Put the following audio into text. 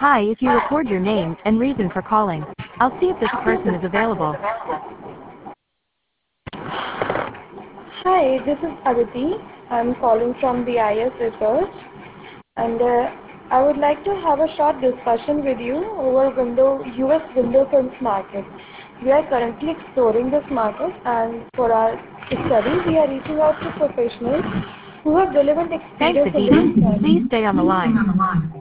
Hi, if you record your name and reason for calling, I'll see if this person is available. Hi, this is Aditi. I'm calling from the IS Research, and I would like to have a short discussion with you over US window films market. We are currently exploring this market, and for our study, we are reaching out to professionals who have relevant Thanks, experience in this Aditi. industry. Please stay on the line.